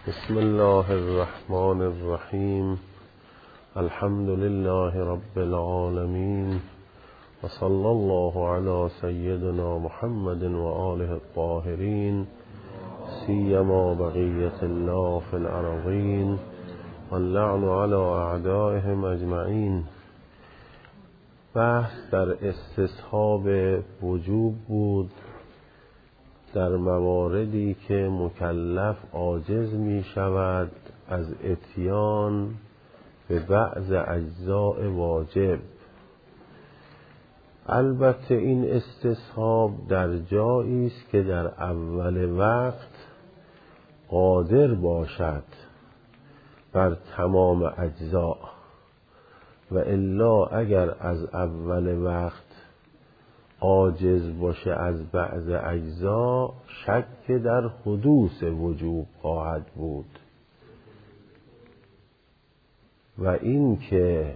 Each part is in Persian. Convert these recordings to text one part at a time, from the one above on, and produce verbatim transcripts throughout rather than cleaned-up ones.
بسم الله الرحمن الرحیم. الحمد لله رب العالمین و صلی الله علی سیدنا محمد و آله الطاهرین سیما بقیة الله فی الارضین واللعن علی اعدائهم اجمعین. بحث در استصحاب وجوب بود در مواردی که مکلف عاجز می شود از اتیان به بعض اجزاء واجب. البته این استصحاب در جایی است که در اول وقت قادر باشد بر تمام اجزا، و الا اگر از اول وقت عاجز باشه از بعض اجزا، شک در حدوث وجوب خواهد بود. و این که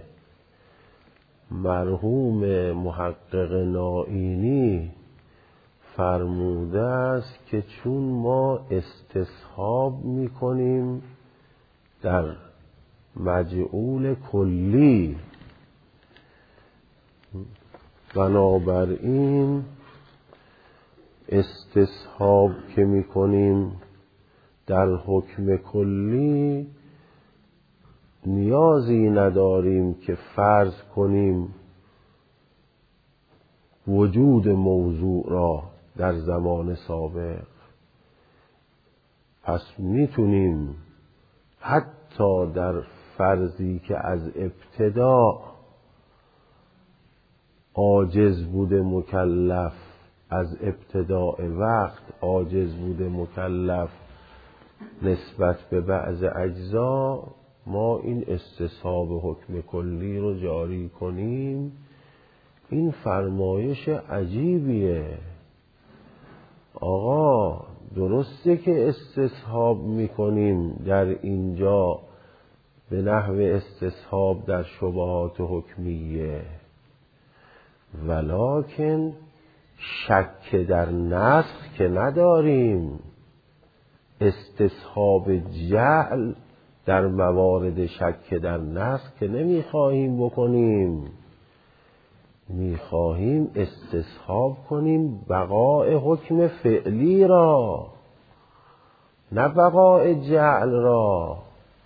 مرحوم محقق نائینی فرموده است که چون ما استصحاب میکنیم در مجعول کلی، بنابراین استصحاب که میکنیم در حکم کلی نیازی نداریم که فرض کنیم وجود موضوع را در زمان سابق. پس میتونیم حتی در فرضی که از ابتدا عاجز بوده مکلف، از ابتداء وقت عاجز بوده مکلف نسبت به بعض اجزا، ما این استصحاب حکم کلی رو جاری کنیم. این فرمایش عجیبیه. آقا درسته که استصحاب میکنیم در اینجا به نحو استصحاب در شبهات حکمیه، ولکن شک در نسخ که نداریم. استصحاب جعل در موارد شک در نسخ که نمیخواهیم بکنیم، میخواهیم استصحاب کنیم بقاء حکم فعلی را، نه بقاء جعل را.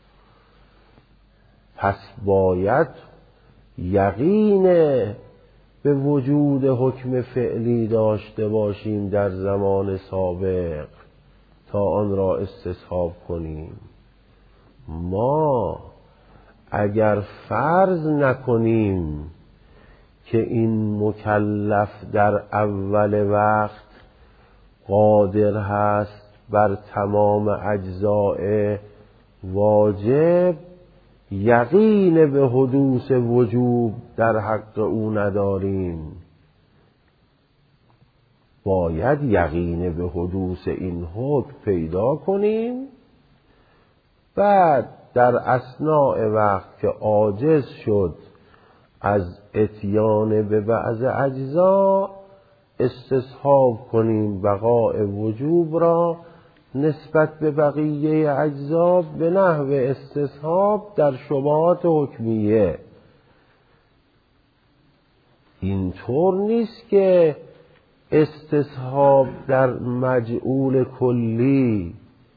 پس باید یقین به وجود حکم فعلی داشته باشیم در زمان سابق تا آن را استصحاب کنیم. ما اگر فرض نکنیم که این مکلف در اول وقت قادر هست بر تمام اجزاء واجب، یقین به حدوث وجوب در حق او نداریم. باید یقین به حدوث این حکم پیدا کنیم، بعد در اثناء وقت که عاجز شد از اتیان به بعض اجزا، استصحاب کنیم بقاء وجوب را نسبت به بقیه اجزا به نحو استصحاب در شبهات حکمیه. اینطور نیست که استصحاب در مجعول کلی،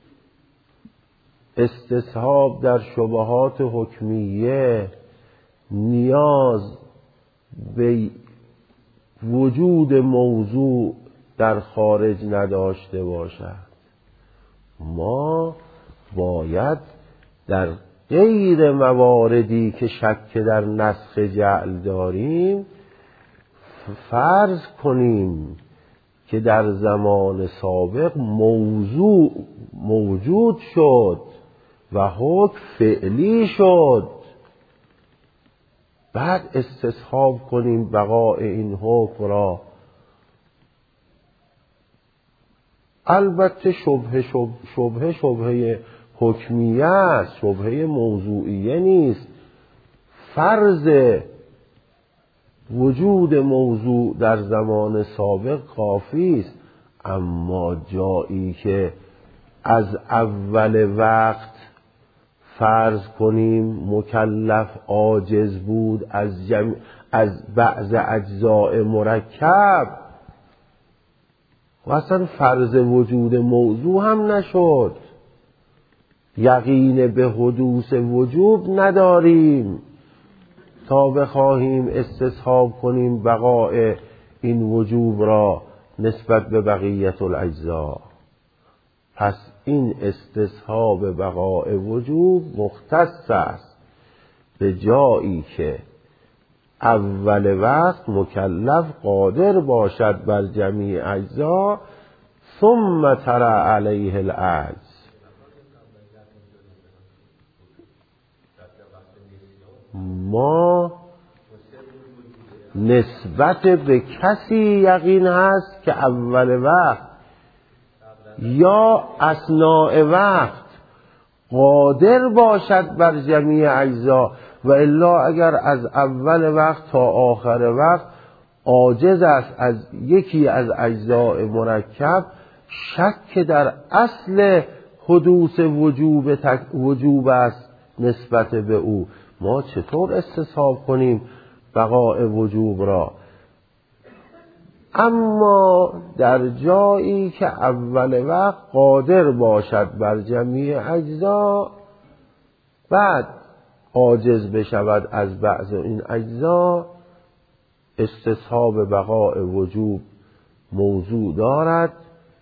استصحاب در شبهات حکمیه نیاز به وجود موضوع در خارج نداشته باشد. ما باید در غیر مواردی که شک در نسخ جعل داریم فرض کنیم که در زمان سابق موضوع موجود شد و حکم فعلی شد، بعد استصحاب کنیم بقاء این حکم را. البته شبهه شبهه شبهه حکمیه است، شبهه موضوعیه نیست. فرض وجود موضوع در زمان سابق کافی است، اما جایی که از اول وقت فرض کنیم مکلف عاجز بود از جمع از بعض اجزاء مرکب و اصلا فرض وجود موضوع هم نشد، یقین به حدوث وجوب نداریم تا بخواهیم استصحاب کنیم بقاء این وجوب را نسبت به بقیت الاجزا. پس این استصحاب بقاء وجوب مختص است به جایی که اول وقت مکلف قادر باشد بر جمیع اجزا ثم ترى علیه العجز. ما نسبت به کسی یقین هست که اول وقت یا اثناء وقت قادر باشد بر جمیع اجزا و الا اگر از اول وقت تا آخر وقت عاجز است از یکی از اجزاء مرکب، شک در اصل حدوث وجوب تک وجوب است نسبت به او. ما چطور استصحاب کنیم بقاء وجوب را؟ اما در جایی که اول وقت قادر باشد بر جمیع اجزا بعد عاجز بشود از بعض این اجزا، استصحاب بقاء وجوب موضوع دارد.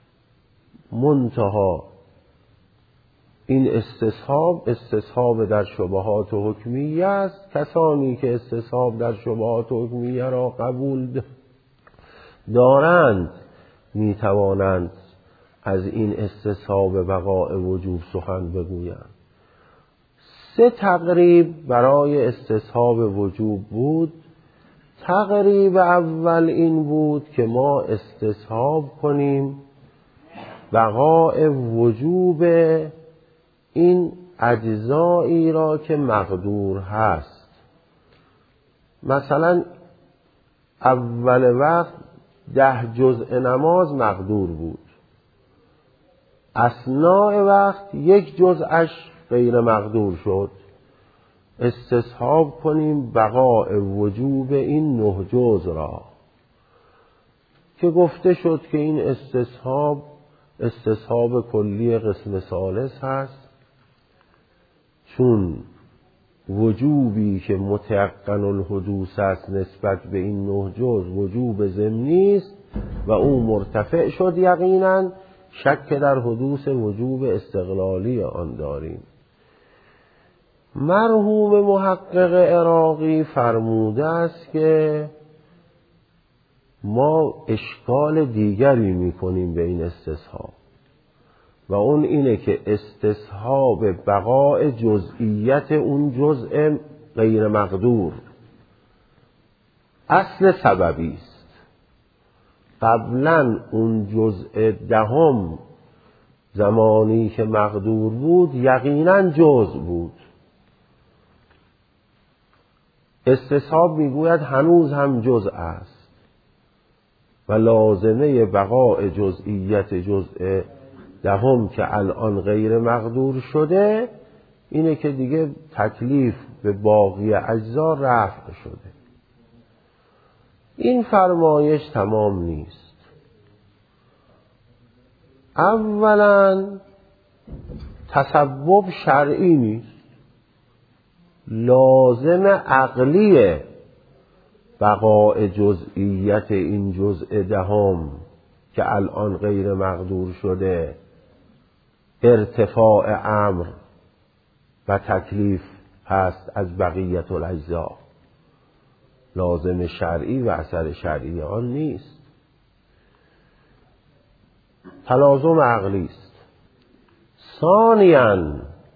منتها این استصحاب استصحاب در شبهات حکمیه است. کسانی که استصحاب در شبهات حکمیه را قبول دارند می توانند از این استصحاب بقاء وجوب سخن بگویند. سه تقریب برای استصحاب وجوب بود. تقریب اول این بود که ما استصحاب کنیم بقاء وجوب این اجزایی را که مقدور هست. مثلا اول وقت ده جزء نماز مقدور بود، اثناء وقت یک جزءش غیر مقدور شد. استصحاب کنیم بقاء وجوب این نه جزء را که گفته شد که این استصحاب استصحاب کلی قسم ثالث هست، چون وجوبی که متيقن الحدوث است نسبت به این نه جزء وجوب ضمنی است و او مرتفع شد یقینا، شک در حدوث وجوب استقلالی آن داریم. مرحوم محقق عراقی فرموده است که ما اشکال دیگری میکنیم به این استصحاب و اون اینه که استصحاب بقاء جزئیت اون جزء غیر مقدور اصل سببی است. قبلا اون جزء دهم زمانی که مقدور بود یقینا جزء بود. استصحاب میگوید هنوز هم جزء است و لازمه بقاء جزئیت جزء دهم که الان غیر مقدور شده اینه که دیگه تکلیف به باقی اجزا رفع شده. این فرمایش تمام نیست. اولا تسبب شرعی نیست، لازم عقلی بقاء جزئیت این جزء دهم که الان غیر مقدور شده ارتفاع امر و تکلیف هست از بقیت الاجزا. لازم شرعی و اثر شرعی آن نیست، تلازم عقلی است. ثانیاً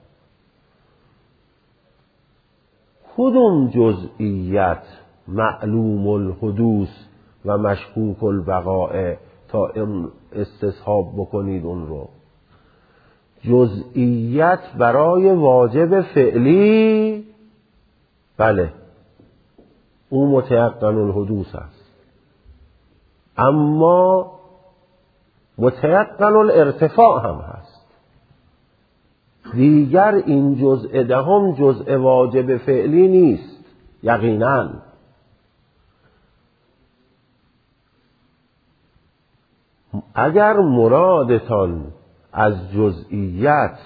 کدوم جزئیت معلوم الحدوث و مشکوک البقاء تا استصحاب بکنید اون رو؟ جزئیت برای واجب فعلی بله اون متيقن الحدوث است، اما متيقن الارتفاع هم هست. دیگر این جزء دهم جزء واجب فعلی نیست یقیناً. اگر مرادتان از جزئیت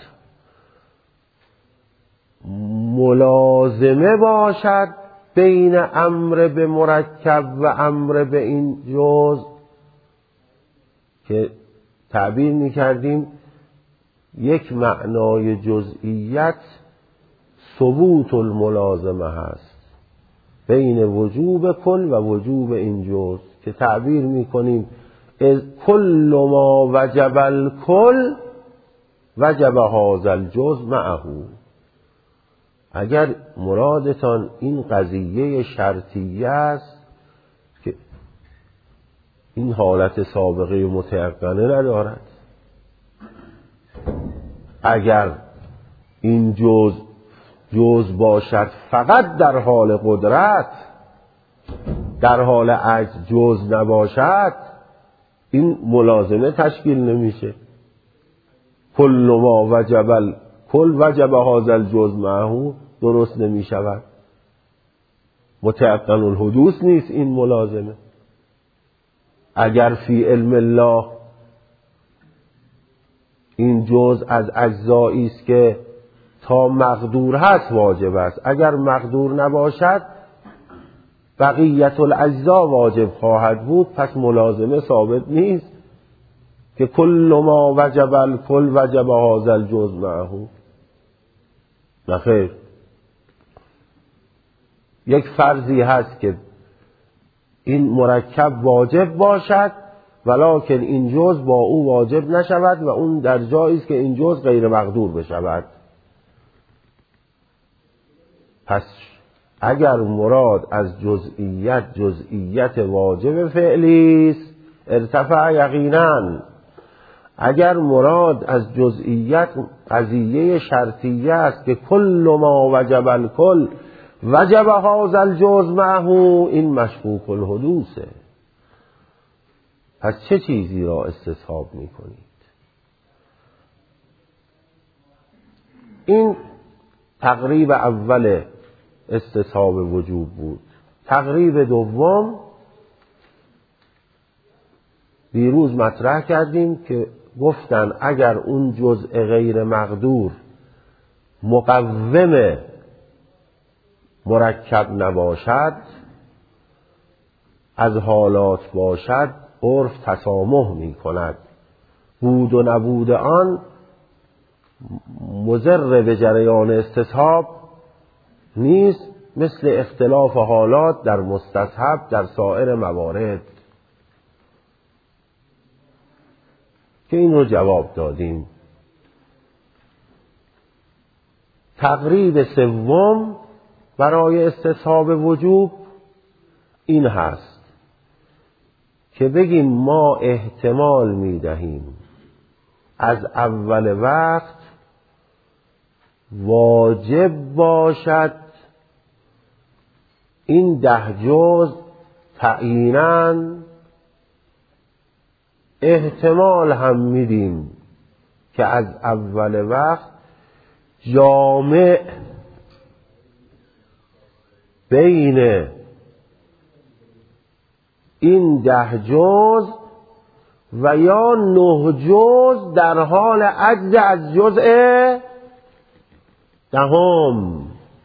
ملازمه باشد بین امر به مرکب و امر به این جزء که تعبیر می کردیم یک معنای جزئیت ثبوت الملازمه هست بین وجوب کل و وجوب این جزء که تعبیر می کنیم کل ما وجب الکل وجب هذا الجزء معه. اگر مرادتان این قضیه شرطیه است که این حالت سابقه متیقنه ندارد، اگر این جز جز باشد فقط در حال قدرت، در حال عجز جز نباشد، این ملازمه تشکیل نمیشه. کل ما وجب الکل وجب هذا الجزء معه درست نمیشود، متيقن الحدوث نیست این ملازمه. اگر فی علم الله این جزء از اجزایی است که تا مقدور هست واجب است، اگر مقدور نباشد بقیت الاجزا واجب خواهد بود، پس ملازمه ثابت نیست که کل ما وجب الکل وجب هذا الجزء معه. نخیر، یک فرضی هست که این مرکب واجب باشد ولکن این جزء با او واجب نشود و اون در جایی است که این جزء غیر مقدور بشود. پس اگر مراد از جزئیت جزئیت واجب فعلی است ارتفع یقینا. اگر مراد از جزئیت قضیه شرطیه است که کل ما وجب الکل وجب هذا الجزء معه، این مشکوک الحدوثه. پس چه چیزی را استصحاب می کنید؟ این تقریب اول استصحاب وجوب بود. تقریب دوم دیروز مطرح کردیم که گفتن اگر اون جزء غیر مقدور مقوم مرکب نباشد، از حالات باشد، عرف تسامح می کند. بود و نبود آن مضر به جریان استصحاب نیست، مثل اختلاف حالات در مستصحب در سایر موارد که این رو جواب دادیم. تقریب سوم برای استصحاب وجوب این هست که بگیم ما احتمال می دهیم از اول وقت واجب باشد این ده جز تعییناً، احتمال هم میدیم که از اول وقت جامع بین این ده جز و یا نه جز در حال عجز از جزء دهم،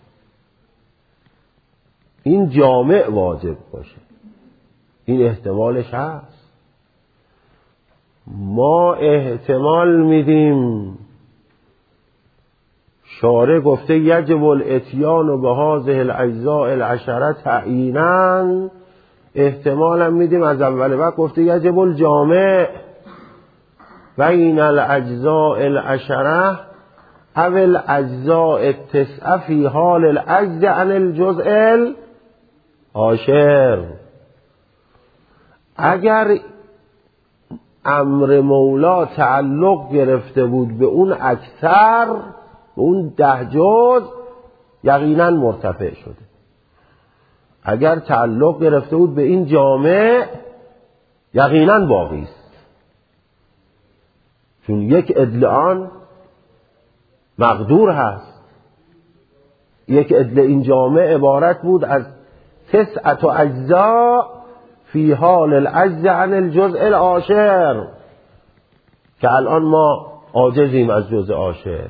این جامع واجب باشه. این احتمالش هست. ما احتمال میدیم، شارع گفته یجب الاتیان به هذه الاجزاء العشره تعیینا، احتمال هم میدیم از اول وقت گفته یجب الجامع بین الاجزاء العشره او الاجزاء التسعه فی حال العجز عن الجزء العاشر. اگر امر مولا تعلق گرفته بود به اون اکثر، به اون ده جز، یقینا مرتفع شده. اگر تعلق گرفته بود به این جامع، یقینا باقی است، چون یک ادلعان مقدور هست. یک عدل این جامع عبارت بود از تسعت و اجزا فی حال العجز عن الجزء العاشر، که الان ما عاجزیم از جزء عاشر.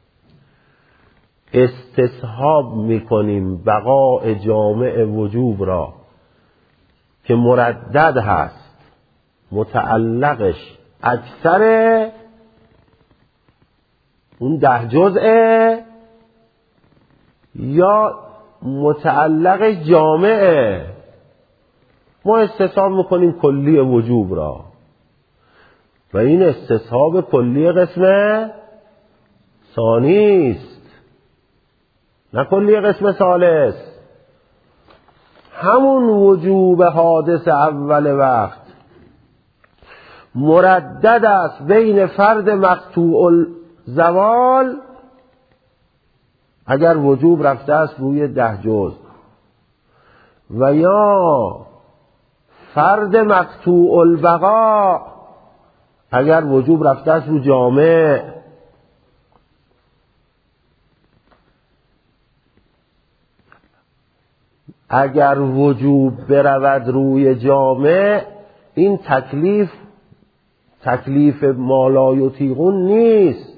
استصحاب میکنیم بقاء جامع وجوب را که مردد هست، متعلقش اکثر اون ده جزءه یا متعلق جامعه. ما استصحاب میکنیم کلی وجوب را و این استصحاب کلی قسم ثانی است، نه کلی قسم ثالث. همون وجوب حادث اول وقت مردد است بین فرد مقطوع الزوال اگر وجوب رفته است روی ده جزء، و یا فرد مقطوع البقا اگر وجوب رفته است روی جامع. اگر وجوب برود روی جامع، این تکلیف تکلیف ما لا یطیقون نیست.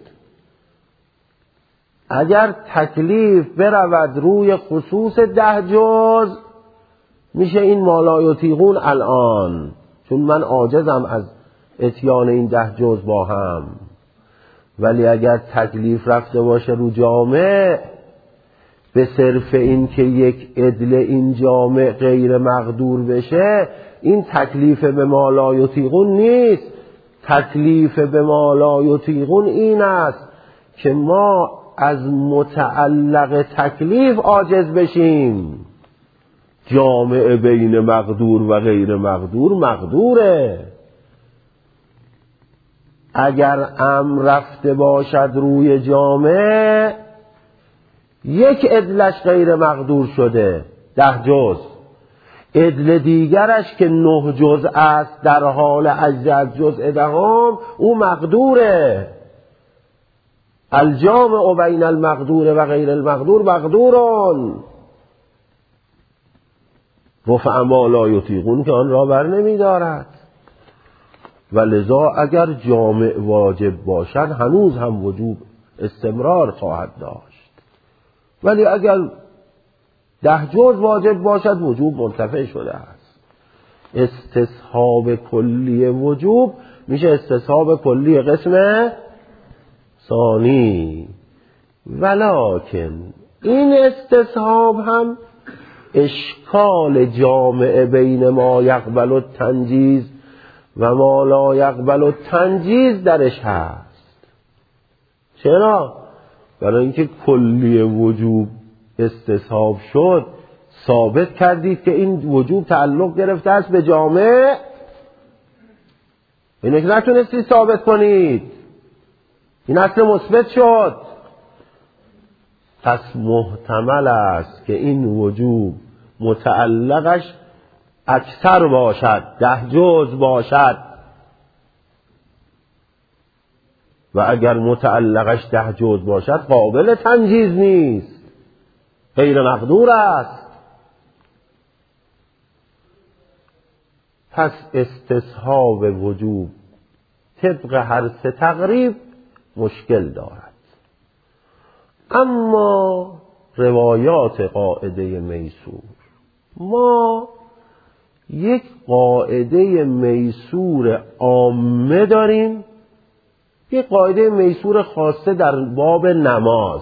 اگر تکلیف برود روی خصوص ده جز، میشه این ما لا یطیقون الان، چون من عاجزم از اتیان این ده جز با هم. ولی اگر تکلیف رفته باشه رو جامع، به صرف این که یک عدل این جامع غیر مقدور بشه، این تکلیف به ما لا یطیقون نیست. تکلیف به ما لا یطیقون این است که ما از متعلق تکلیف عاجز بشیم. جامع بین مقدور و غیر مقدور مقدوره. اگر امر رفته باشد روی جامع، یک عدلش غیر مقدور شده، ده جز، عدل دیگرش که نه جز است در حال عجز از جزء دهم، او مقدوره. الجامع بین المقدور و غیر المقدور مقدورون. رفع ما لا یطیقون که آن را بر نمی دارد. و لذا اگر جامع واجب باشد هنوز هم وجوب استمرار خواهد داشت، ولی اگر ده جز واجب باشد وجوب مرتفع شده است. استصحاب کلی وجوب میشه استصحاب کلی قسم ثانی. ولکن این استصحاب هم اشکال جامع بین ما یقبل التنجیز و ما لا یقبل التنجیز درش هست. چرا؟ برای اینکه کلی وجوب استصحاب شد، ثابت کردید که این وجوب تعلق گرفته است به جامع، اینه که نتونستید ثابت کنید، این اصل مثبت شد. پس محتمل است که این وجوب متعلقش اکثر باشد، ده جز باشد، و اگر متعلقش ده جز باشد قابل تنجیز نیست، غیر مقدور است. پس استصحاب وجوب طبق هر سه تقریب مشکل دارد. اما روایات قاعده میسور، ما یک قاعده میسور عامه داریم، یک قاعده میسور خاصه در باب نماز.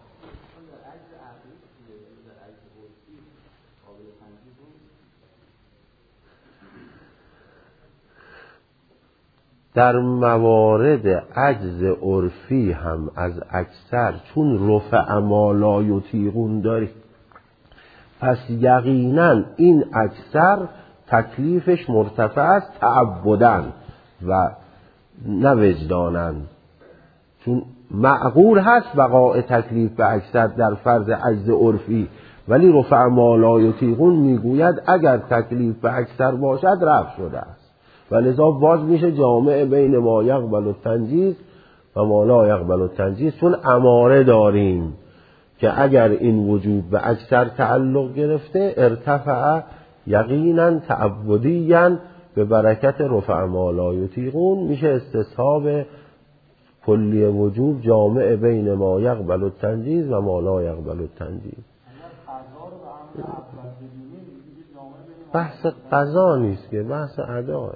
در موارد عجز عرفی هم از اکثر، چون رفع ما لا یطیقون داری، پس یقینا این اکثر تکلیفش مرتفع است تعبدن و نه وجدانن، چون معقول هست بقاء تکلیف به اکثر در فرض عجز عرفی، ولی رفع ما لا یطیقون میگوید اگر تکلیف به اکثر باشد رفع شده است، و لذا باز میشه جامع بین ما یقبل التنجیز و ما لا یقبل التنجیز، چون اماره داریم که اگر این وجوب به اکثر تعلق گرفته ارتفع یقینا تعبدیا به برکت رفع ما لا یطیقون، میشه استصحاب کلی وجوب جامع بین ما یقبل التنجیز و ما لا یقبل التنجیز. بحث قضا نیست که، بحث اداه.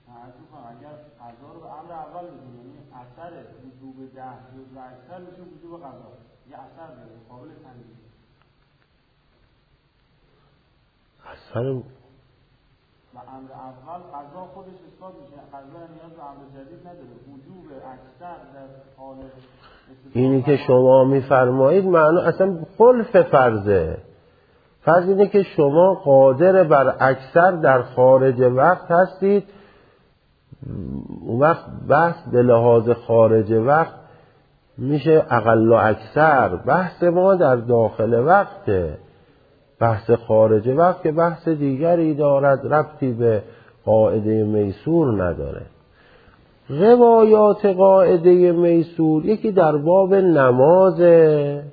اثر و امر اول قضا خودش اثبات میشه، قضا نیاز به امر جدید نداره، وجوب اکثر در حال اینی که شما میفرمایید معنی اصلا خلف فرضه. فرض اینه که شما قادر بر اکثر در خارج وقت هستید، اون وقت بحث به لحاظ خارج وقت میشه اقل و اکثر. بحث ما در داخل وقته، بحث خارج وقت که بحث دیگری دارد، ربطی به قاعده میسور نداره. روایات قاعده میسور یکی در باب نمازه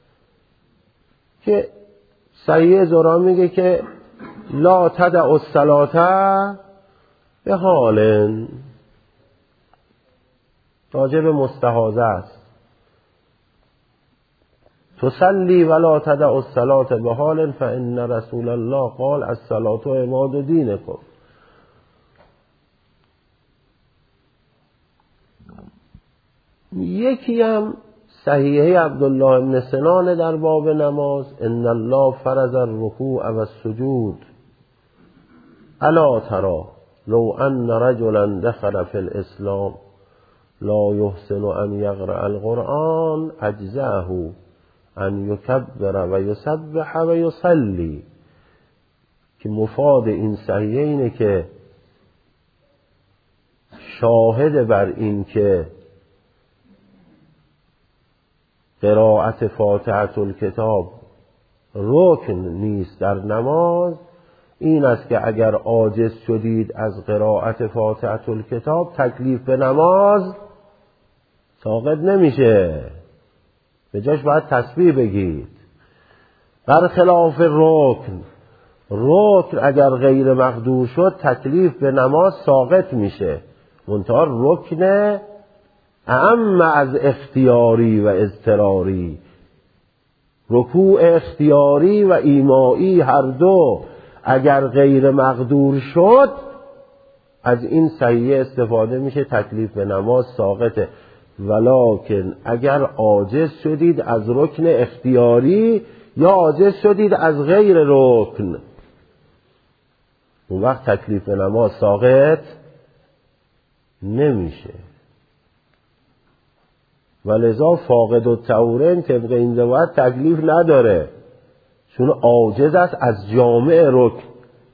که صحیح زرا میگه که لا تدع الصلاة به حال، راجع به مستحاضه است، تصلی ولا تدع الصلاة به حال فان رسول الله قال الصلاة عماد دینکم. یکی هم صحیحه عبدالله بن سنان در باب نماز، ان الله فرض الرکوع و السجود الا ترى لو ان رجلا دخل في الاسلام لا يحسن ان يقرأ القرآن اجزاه ان یکبر و یسبح و یصلی. که مفاد این صحیحه اینه که شاهد بر این که قرائت فاتحه الکتاب رکن نیست در نماز این است که اگر عاجز شدید از قرائت فاتحه الکتاب تکلیف به نماز ساقط نمیشه، به جاش باید تسبیح بگید. برخلاف رکن، رکن اگر غیر مقدور شد تکلیف به نماز ساقط میشه، منتها رکن اعم از اختیاری و اضطراری. رکوع اختیاری و ایمایی هر دو اگر غیر مقدور شد از این صحیحه استفاده میشه، تکلیف به نماز ساقطه. ولکن اگر عاجز شدید از رکن اختیاری یا عاجز شدید از غیر رکن، اون وقت تکلیف به نماز ساقط نمیشه. ولذا فاقد الطهورین طبق این روایت تکلیف نداره، چون عاجز است از جامع رکن،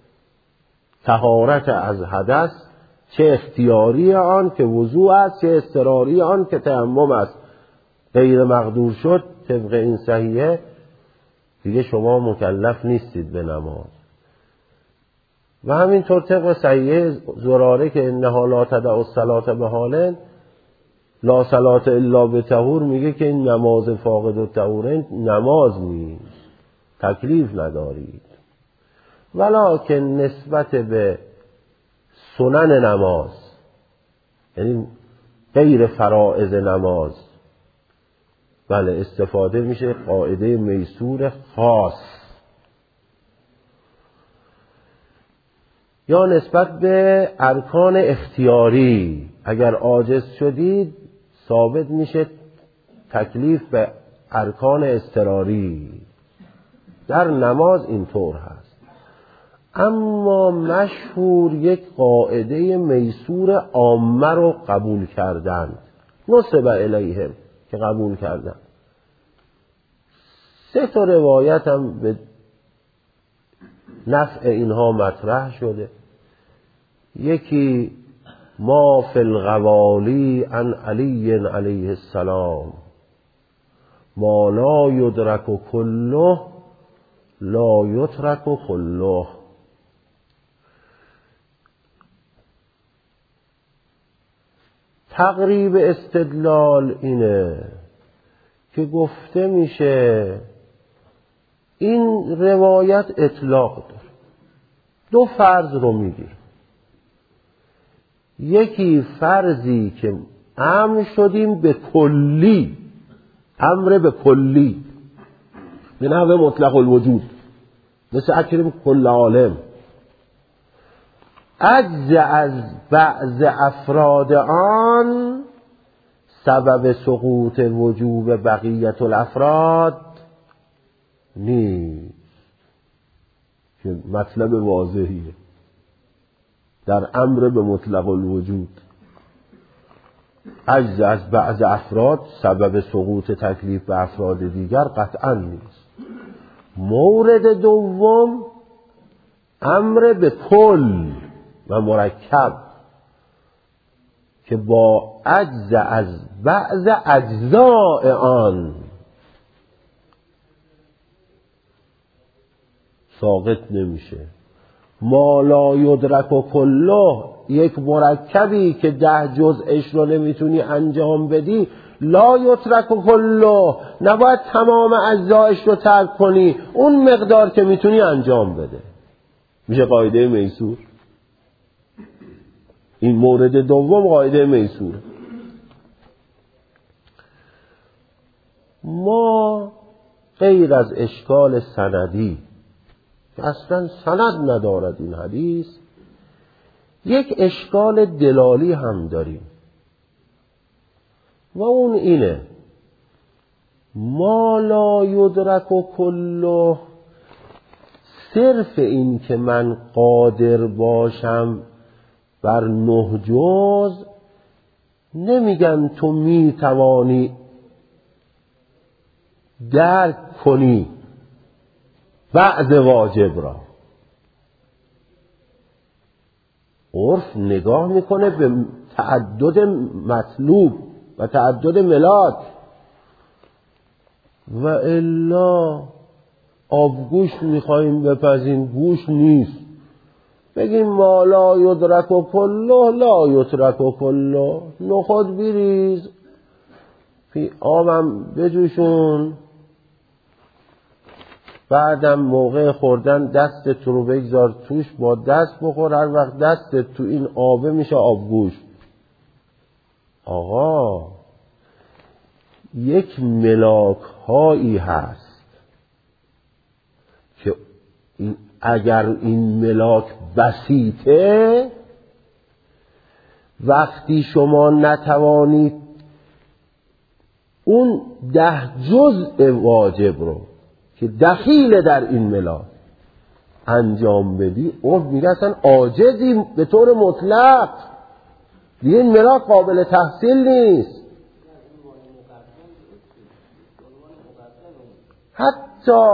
طهارت از حدث، چه اختیاری آن که وضوء است، چه اضطراری آن که تیمم است. غیر مقدور شد طبق این صحیحه دیگه شما مکلف نیستید به نماز. و همینطور طبق صحیحه زراره که انها لا تدع الصلاة به حال لا صلاة الا بطهور، میگه که این نماز فاقد الطهورین نماز نیست، تکلیف ندارید. ولکن نسبت به سنن نماز، یعنی غیر فرائض نماز، بله استفاده میشه قاعده میسور خاص. یا نسبت به ارکان اختیاری اگر عاجز شدید ثابت میشه تکلیف به ارکان اضطراری. در نماز اینطور هست. اما مشهور یک قاعده میسور عامه رو قبول کردند، نسب الیهم که قبول کردن. سه تا روایت هم به نفع اینها مطرح شده. یکی ما فی الغوالی عن علی علیه السلام ما لا یدرک کله لا یترک کله. تقریب استدلال اینه که گفته میشه این روایت اطلاق داره. دو فرض رو میگیر. یکی فرضی که امر شدیم به کلی، امر به کلی به نحو مطلق الوجود، مثل اکرم کل عالم. عجز از بعض افراد آن سبب سقوط وجوب بقیت الافراد نیست، که مطلب واضحیه در امر به مطلق الوجود. عجز از بعض افراد سبب سقوط تکلیف به افراد دیگر قطعا نیست. مورد دوم امر به کل و مرکب که با عجز از بعض اجزاء آن ساقط نمیشه. ما لا یدرک و کله، یک مرکبی که ده جزءش رو نمیتونی انجام بدی، لا یترک و کله، نباید تمام اجزایش رو ترک کنی، اون مقدار که میتونی انجام بده. میشه قاعده میسور. این مورد دوم قاعده میسور. ما غیر از اشکال سندی که اصلا سند ندارد این حدیث، یک اشکال دلالی هم داریم و اون اینه: ما لا یدرک و کله، صرف این که من قادر باشم بر نه جز نمیگن تو میتوانی درک کنی بعض واجب را. عرف نگاه میکنه به تعدد مطلوب و تعدد ملاک، و الا آبگوش میخواییم بپزیم، گوش نیست. بگیم ما لا یدرک و کله لا یترک و کله، نخود بریز، پی آبم بجوشون، بعدم موقع خوردن دست تو رو بگذار توش، با دست بخور، هر وقت دست تو این آبه میشه آبگوش. آقا یک ملاک هایی هست که این اگر این ملاک بسیطه، وقتی شما نتوانید اون ده جزء واجب رو که دخیل در این ملاک انجام بدی، عرف میگه اصلا عاجزی به طور مطلق، دیگه این ملاک قابل تحصیل نیست. حتی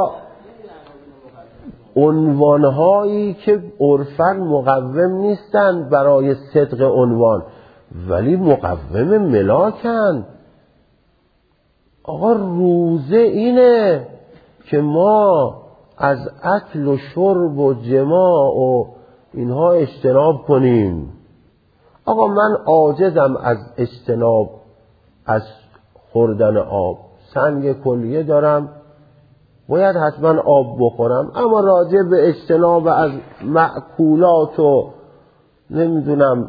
عنوانهایی که عرفاً مقوم نیستند برای صدق عنوان، ولی مقوم ملاکن. آقا روزه اینه که ما از اکل و شرب و جماع و اینها اجتناب کنیم. آقا من عاجزم از اجتناب از خوردن آب، سنگ کلیه دارم، باید حتما آب بخورم، اما راجع به اجتناب از مأکولات و نمیدونم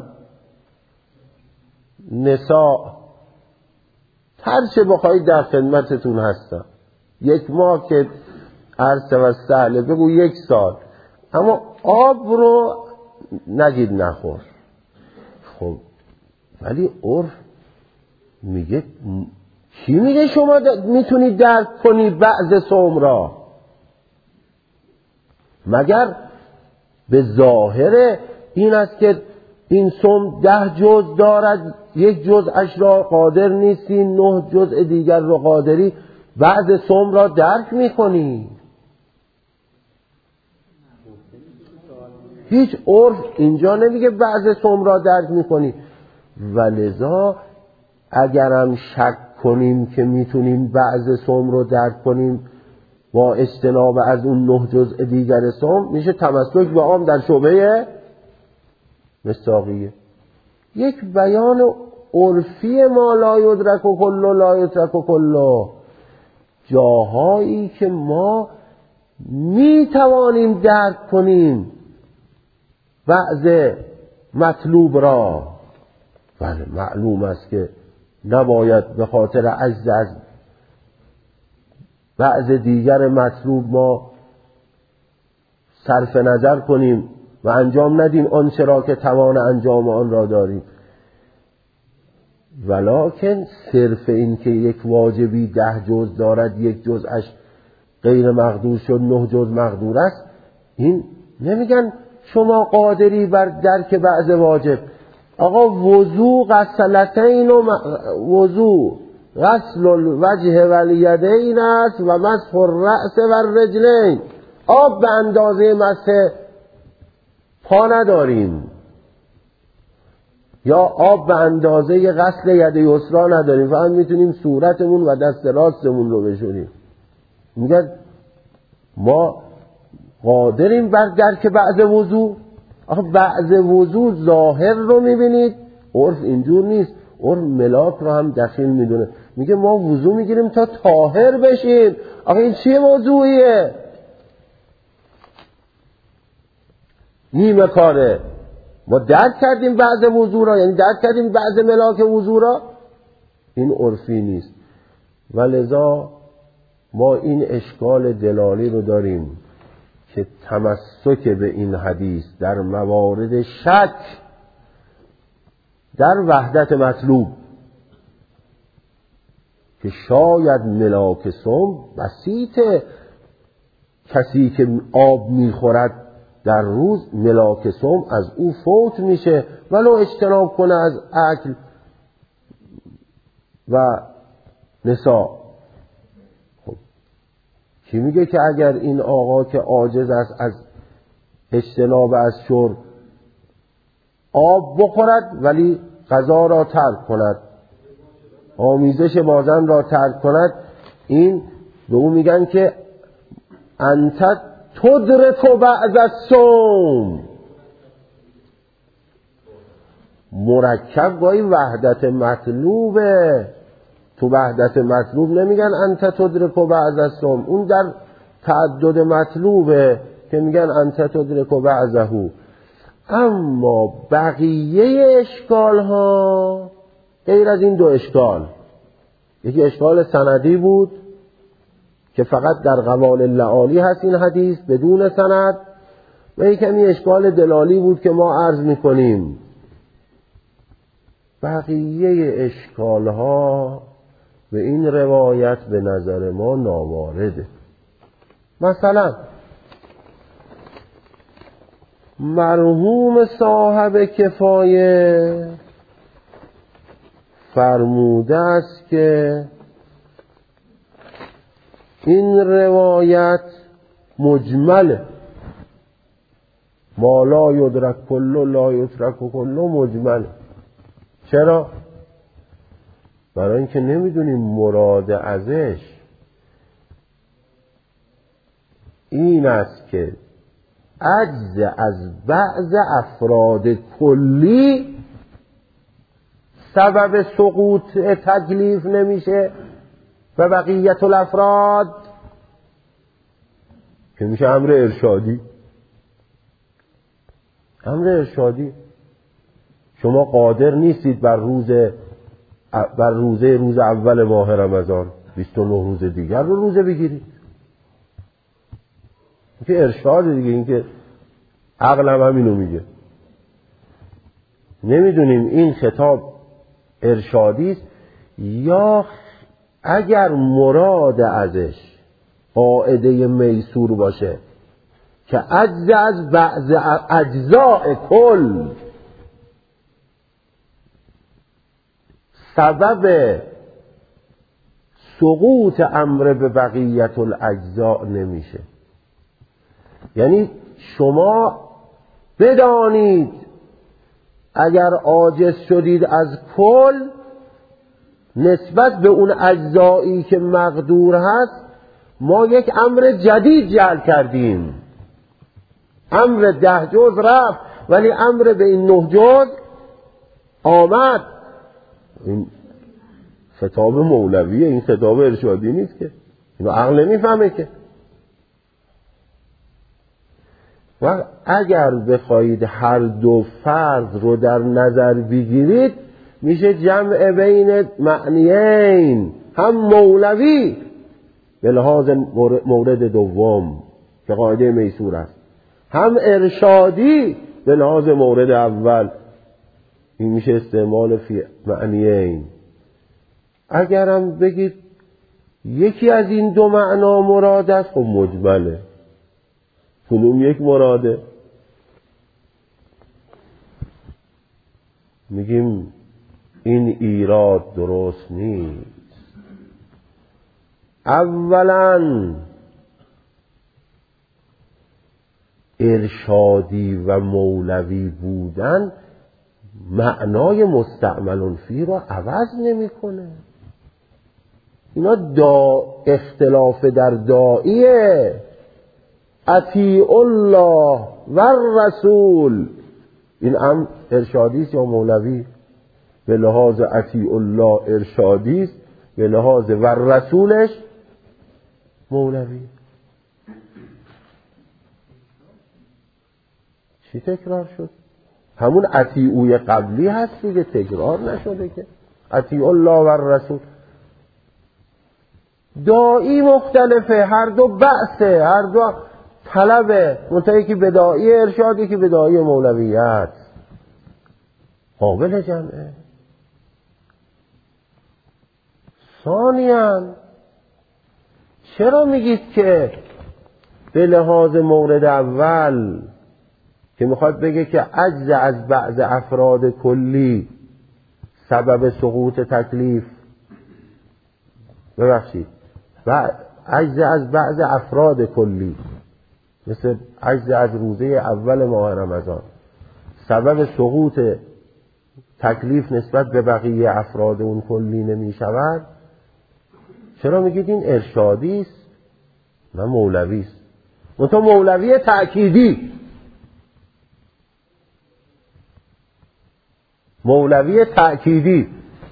نساء هرچه بخواید در خدمتتون هستم. یک ماه که عرض و سهله، بگو یک سال، اما آب رو نگید نخور. خب ولی عرف میگه، کی میگه شما میتونی درک کنی بعض صوم را؟ مگر به ظاهر این است که این صوم ده جز دارد، یک جزءش را قادر نیستی، نه جزء دیگر را قادری، بعض صوم را درک میکنی؟ هیچ عرف اینجا نمیگه بعض صوم را درک میکنی. ولذا اگرم شک کنیم که میتونیم بعض صوم رو درک کنیم با اجتناب از اون نه جزء دیگر صوم، میشه تمسک به عام در شعبه مصداقیه. یک بیان عرفی ما لا یدرک و کلو لا یترک و کلو، جاهایی که ما می توانیم درک کنیم بعض مطلوب را. بله معلوم است که نباید به خاطر عجز از بعض دیگر مطلوب ما صرف نظر کنیم و انجام ندیم آنچه را که توان انجام آن را داریم. ولکن صرف این که یک واجبی ده جز دارد یک جزش غیر مقدور شد نه جز مقدور است، این نمیگن شما قادری بر درک بعض واجب. آقا وضو غسلتین و وضو غسل الوجه و الیدین است و مسح الرأس و الرجلین. آب به اندازه مسح پا نداریم یا آب به اندازه غسل ید یسرا نداریم، فقط میتونیم صورتمون و دست راستمون رو بشوریم. میگن ما قادریم بر درک بعض وضو. آخه بعض وضو ظاهر رو میبینید، عرف اینجور نیست. عرف ملاک رو هم دخیل میدونه، میگه ما وضو میگیریم تا طاهر بشیم. آخه این چیه موضوعیه؟ نیمه کاره. ما درک کردیم بعض وضو را، یعنی درک کردیم بعض ملاک وضو را، این عرفی نیست. ولذا ما این اشکال دلالی رو داریم که تمسک به این حدیث در موارد شک در وحدت مطلوب که شاید ملاک سم بسیطه، کسی که آب میخورد در روز ملاک سم از او فوت میشه ولو اجتناب کنه از اکل و نساء. خب کی میگه که اگر این آقا که عاجز است از اجتناب از شرب آب بخورد ولی غذا را ترک کند، آمیزش بازن را ترک کند، این به او میگن که انت تدرک بعض الصوم. مرکب گاهی وحدت مطلوبه، تو وحدت مطلوب نمیگن انت تدرک بعض الصوم، اون در تعدد مطلوبه که میگن انت تدرک بعضه. اما بقیه اشکال ها غیر از این دو اشکال، یکی اشکال سندی بود که فقط در قوال لعالی هست این حدیث بدون سند، و یکی اشکال دلالی بود که ما عرض میکنیم. بقیه اشکال ها به این روایت به نظر ما ناوارده. مثلا مرحوم صاحب کفایه فرموده است که این روایت مجمله، ما لا یدرک کلو لا یترک کلو مجمله. چرا؟ برای اینکه نمیدونیم مراد ازش این است که عجز از بعض افراد کلی سبب سقوط تکلیف نمیشه و بقیت الافراد که میشه امر ارشادی. امر ارشادی شما قادر نیستید بر روز بر روزه روز اول ماه رمضان بیست و نه روز دیگر رو روزه بگیرید، که ارشاد دیگه، این که عقل هم همینو میگه. نمیدونیم این خطاب ارشادی است یا اگر مراد ازش قاعده میسور باشه که عجز از بعض اجزاء کل سبب سقوط امر به بقیت الاجزاء نمیشه. یعنی شما بدانید اگر عاجز شدید از کل نسبت به اون اجزایی که مقدور هست ما یک امر جدید جعل کردیم، امر ده جز رفت ولی امر به این نه جز آمد. این خطاب مولویه، این خطاب ارشادی نیست که، اینو عقل نمیفهمه که. و اگر بخواهید هر دو فرض رو در نظر بگیرید میشه جمع بین معنیین، هم مولوی به لحاظ مورد دوم که قاعده میسور است، هم ارشادی به لحاظ مورد اول. این میشه استعمال فی معنیین. اگرم بگید یکی از این دو معنا مراد است، خب مجمله، کدوم یک مراده؟ میگیم این ایراد درست نیست. اولا ارشادی و مولوی بودن معنای مستعمل فی رو عوض نمیکنه. اینا دا اختلاف در داعیه. اطیع الله و الرسول، این هم ارشادی است یا مولوی؟ به لحاظ اطیع الله ارشادی است، به لحاظ و رسولش مولوی. چی تکرار شد؟ همون اطیعوی قبلی هست دیگه، تکرار نشده که. اطیع الله و الرسول داعی مختلفه، هر دو بحثه، هر دو طلبه، منتهی که به داعی ارشادی که به داعی مولویت، قابل جمعه. ثانیاً چرا میگید که به لحاظ مورد اول که میخواد بگه که عجز از بعض افراد کلی سبب سقوط تکلیف، ببخشید و عجز از بعض افراد کلی مثل عجز از روزه اول ماه رمضان سبب سقوط تکلیف نسبت به بقیه افراد اون کلی نمی شود، چرا میگید این ارشادی است نه مولوی است؟ منتها مولوی تأکیدی، مولوی تأکیدی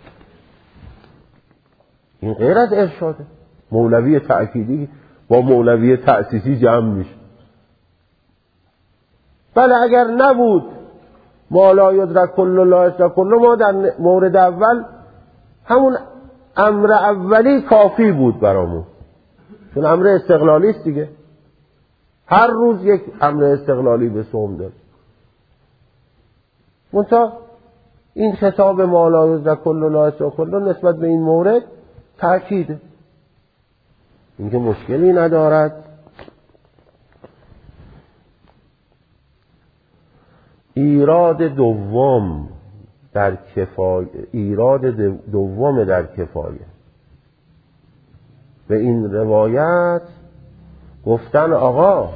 این غیر از ارشاده. مولوی تأکیدی با مولوی تأسیسی جمع میشه. بله اگر نبود ما لا یدرک کل لا یدرک کل، ما در مورد اول همون امر اولی کافی بود برامون، چون امر استقلالی است دیگه، هر روز یک امر استقلالی به صوم داره. منتها این خطاب ما لا یدرک کل لا یدرک کل نسبت به این مورد تأکیده، این که مشکلی ندارد. ایراد دوم در کفایه، ایراد دوم در کفایه به این روایت گفتن آقا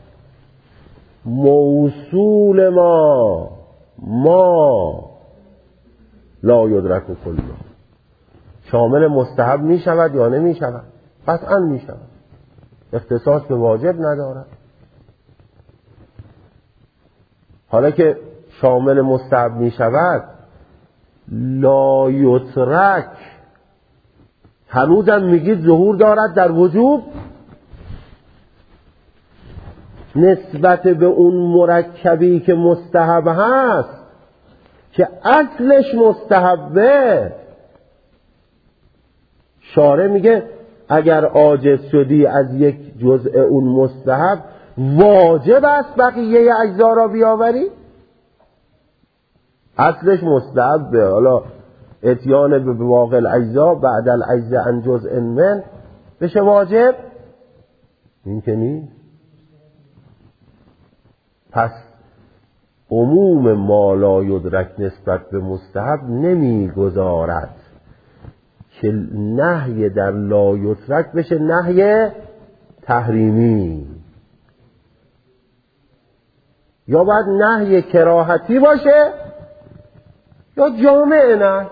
موصول ما ما لا یدرک کله شامل مستحب می شود یا نمی شود؟ قطعا می شود، اختصاص به واجب ندارد. حالا که شامل مستحب می شود لا یترک هنوزم میگید ظهور دارد در وجوب نسبت به اون مرکبی که مستحب هست که اصلش مستحبه. شارع میگه اگر عاجز شدی از یک جزء اون مستحب واجب است بقیه اجزا را بیاوری. اصلش مستحبه، حالا اتیان به واقع الاجزا بعد الاجزا عن جزء من بشه واجب؟ این که نیست. پس عموم ما لا یدرک نسبت به مستحب نمیگذارد که نهی در لا یترک بشه نهی تحریمی، یا باید نهی کراهتی باشه یا جامع نه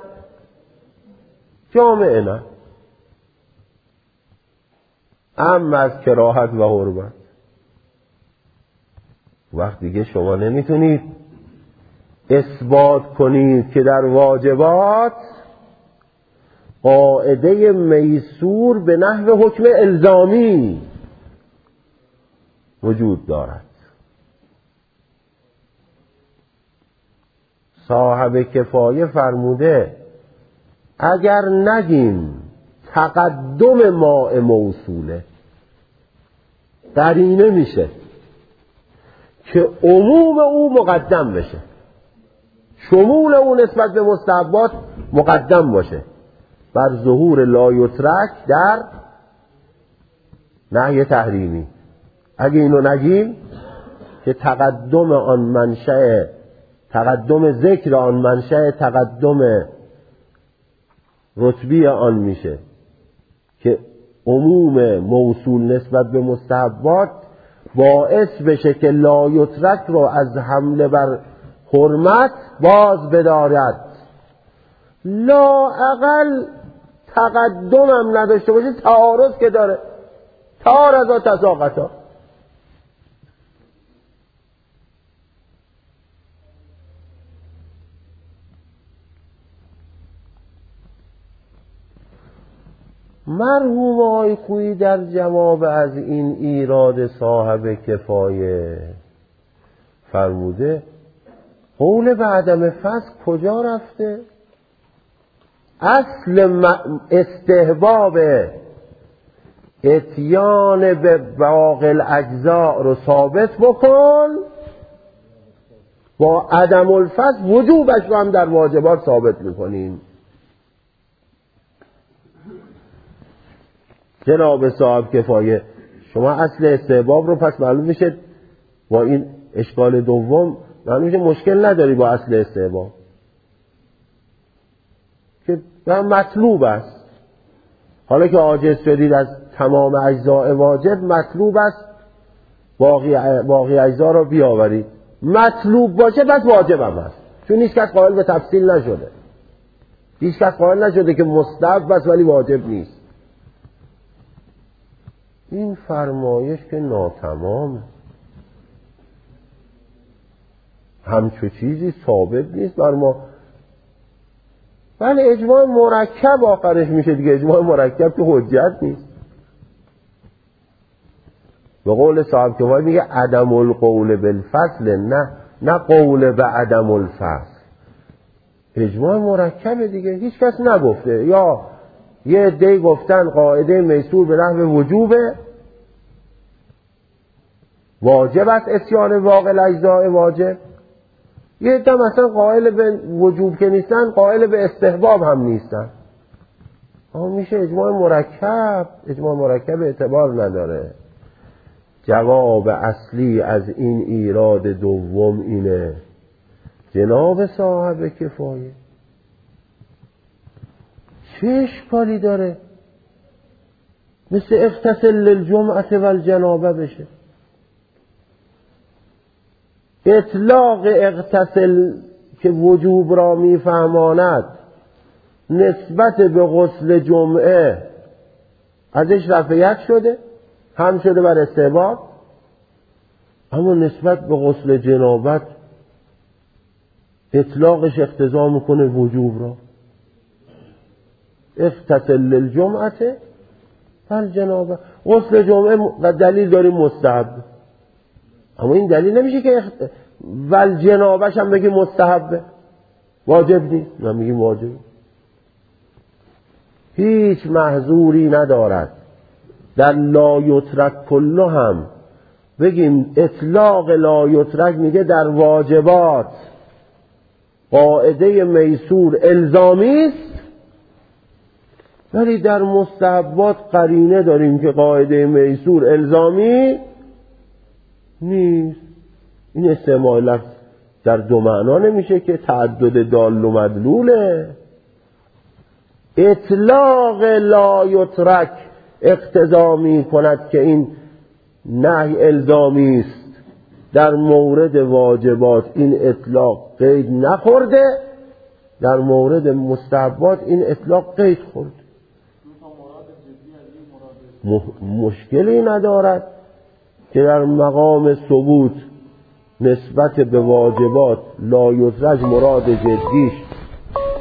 جامع نه اما از کراهت و حرمت. وقت دیگه شما نمیتونید اثبات کنید که در واجبات قاعده میسور به نحو حکم الزامی وجود دارد. صاحب کفایه فرموده اگر نگیم تقدم ماء موصوله، قرینه میشه که عموم او مقدم بشه، شمول او نسبت به مستحبات مقدم باشه بر ظهور لا یترک در نهی تحریمی. اگه اینو نگیم که تقدم آن منشأ تقدم ذکر آن منشأ تقدم رتبی آن میشه که عموم موصول نسبت به مستحبات باعث بشه که لا یترک رو از حمله بر حرمت باز بدارد، لا اقل تقدم هم نداشته باشه، تعارض که داره، تعارض و تساقطا. مرحوم آقای خویی در جواب از این ایراد صاحب کفایه فرموده قول به عدم فسق کجا رفته؟ اصل استحباب اتیان به باقی الاجزاء رو ثابت بکن، با عدم الفسق وجوبش رو هم در واجبات ثابت میکنیم. جناب صاحب کفایه شما اصل استحباب رو پس معلوم میشه با این اشکال دوم معلوم میشه مشکل نداری با اصل استحباب که مطلوب است. حالا که عاجز شدید از تمام اجزاء واجب، مطلوب است باقی باقی اجزا رو بیاورید. مطلوب باشه بس واجب هم است، چون هیچ کس قائل به تفصیل نشده، هیچ کس قائل نشده که مستحب است ولی واجب نیست. این فرمایش که ناتمامه، همچو چیزی ثابت نیست بر ما. ولی اجماع مرکب آخرش میشه دیگه، اجماع مرکب که حجت نیست. به قول صاحب کفایه میگه عدم القول بالفصل، نه نه قول به عدم الفصل. اجماع مرکب دیگه، هیچ کس نگفته. یا یه عده‌ای گفتن قاعده میسور به نحو وجوبه، واجب است اتیان واقع الاجزاء واجب. یه عده مثلا قائل به وجوب که نیستن، قائل به استحباب هم نیستن. اما میشه اجماع مرکب، اجماع مرکب اعتبار نداره. جواب اصلی از این ایراد دوم اینه جناب صاحب کفایه چه اشکالی داره مثل اغتسل للجمعه والجنابه بشه؟ اطلاق اغتسل که وجوب را میفهماند نسبت به غسل جمعه ازش رفعیت شده، هم شده بر استحباب، اما نسبت به غسل جنابت اطلاقش اقتضا میکنه وجوب را. اغتسل للجمعه والجنابه، غسل جمعه و دلیل داریم مستحب، اما این دلیل نمیشه که اخت... والجنابش هم بگیم مستحبه، واجب نیست، من میگیم واجب. هیچ محظوری ندارد در لا یترک کله هم بگیم اطلاق لا یترک میگه در واجبات قاعده میسور الزامی است، ولی در مستحبات قرینه داریم که قاعده میسور الزامی نیست. این استعمال لفظ در دو معنا نمیشه که تعدد دال و مدلوله. اطلاق لا یترک اقتضا می کند که این نهی الزامی است، در مورد واجبات این اطلاق قید نخورده، در مورد مستحبات این اطلاق قید خورده. مشکلی ندارد که در مقام ثبوت نسبت به واجبات لا یترک مراد جدیش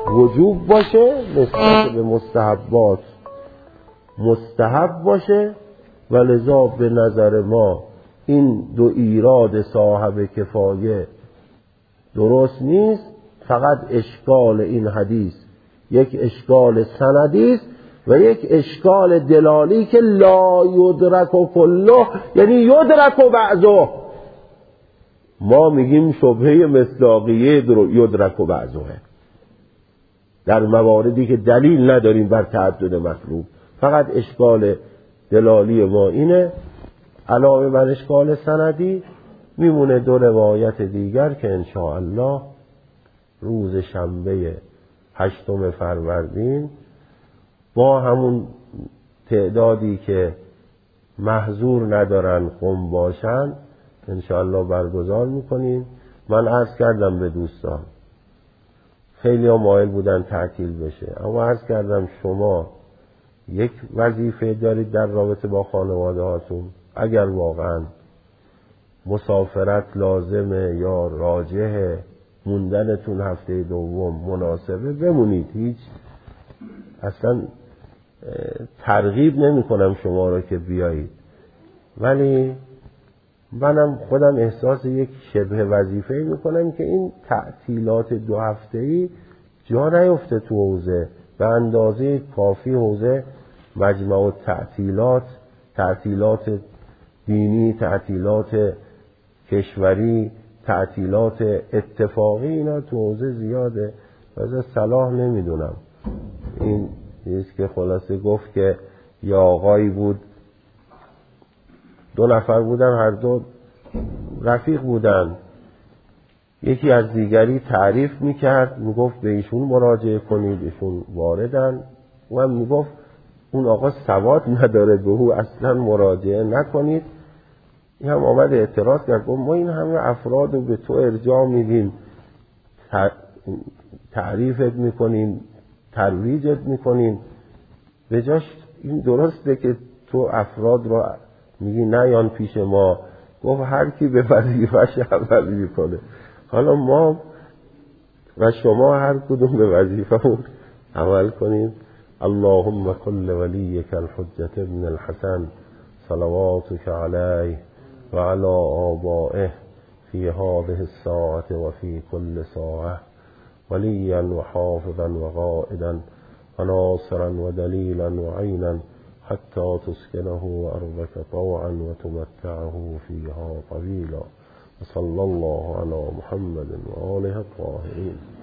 وجوب باشه، نسبت به مستحبات مستحب باشه، و لذا به نظر ما این دو ایراد صاحب کفایه درست نیست. فقط اشکال این حدیث یک اشکال سندی است و یک اشکال دلالی که لا یدرک و کله، یعنی یدرک و بعضه. ما میگیم شبهه مصداقیه یدرک و بعضه در مواردی که دلیل نداریم بر تعدد مطلوب. فقط اشکال دلالی ما اینه. علاوه بر اشکال سندی میمونه دو روایت دیگر که انشاءالله روز شنبه هشتم فروردین با همون تعدادی که محظور ندارن قم باشن انشاءالله برگزار میکنیم. من عرض کردم به دوستان، خیلی ها مایل بودن تعطیل بشه، اما عرض کردم شما یک وظیفه دارید در رابطه با خانواده هاتون. اگر واقعا مسافرت لازمه یا راجحه موندنتون هفته دوم مناسبه، بمونید. هیچ اصلا ترغیب نمی کنم شما رو که بیایید، ولی منم خودم احساس یک شبه وظیفه می کنم که این تعطیلات دو هفته‌ای جا نیفته تو حوزه. به اندازه کافی حوزه مجمع التعطیلات، تعطیلات دینی، تعطیلات کشوری، تعطیلات اتفاقی، اینا تو حوزه زیاده. واسه صلاح نمیدونم. این چیزی که خلاصه گفت که یه آقایی بود، دو نفر بودن، هر دو رفیق بودن، یکی از دیگری تعریف میکرد، میگفت به ایشون مراجعه کنید، ایشون واردن، و هم میگفت اون آقا سواد نداره، به او اصلا مراجعه نکنید. این هم آمد اعتراض کرد، گفت ما این همه افراد رو به تو ارجاع میدیم، تعریفت میکنیم، ترویجت میکنیم، به جاش این درسته که تو افراد رو میگی نیان پیش ما. گفت هر کی به وظیفه‌اش عمل میکنه. حالا ما و شما هر کدوم به وظیفه‌مون عمل کنیم. اللهم کل ولیک الحجة ابن الحسن صلواتك علیه و علی آبائه فی هذه الساعة و فی کل ساعة ولیا و حافظا و قائدا و ناصرا و دلیلا و عینا حتی تسکنه أرضك طوعا و تمتعه فیها طویلا. وصلى الله على محمد و آله الطاهرین.